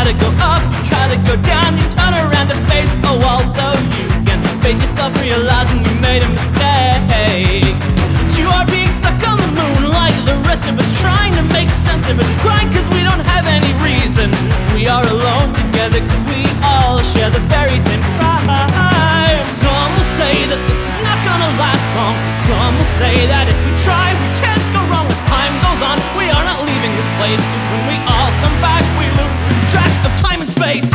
to go up, you try to go down, you turn around to face a wall so you can face yourself realizing you made a mistake. But you are being stuck on the moon like the rest of us, trying to make sense of it, crying cause we don't have any reason. We are alone together cause we all share the very same crime. Some will say that this is not gonna last long. Some will say that if we try we can't go wrong. As time goes on we are not leaving this place, cause when we all come back we lose track of time and space.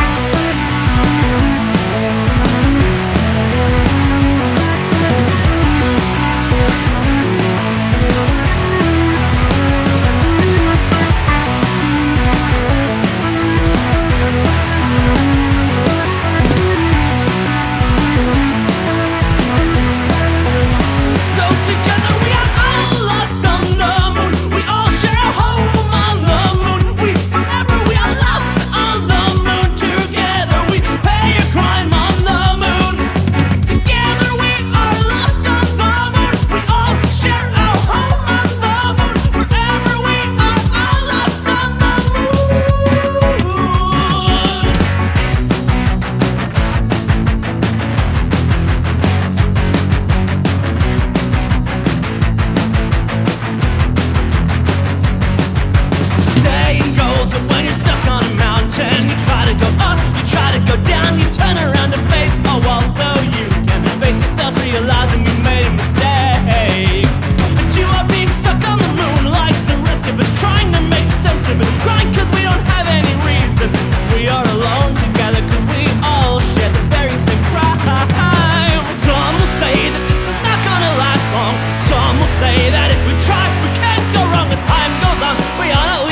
Down, you turn around and face a wall so you can face yourself realizing you made a mistake. But you are being stuck on the moon like the rest of us, trying to make sense of it, crying cause we don't have any reason. We are alone together cause we all share the very same crime. Some will say that this is not gonna last long. Some will say that if we try we can't go wrong. As time goes on we are not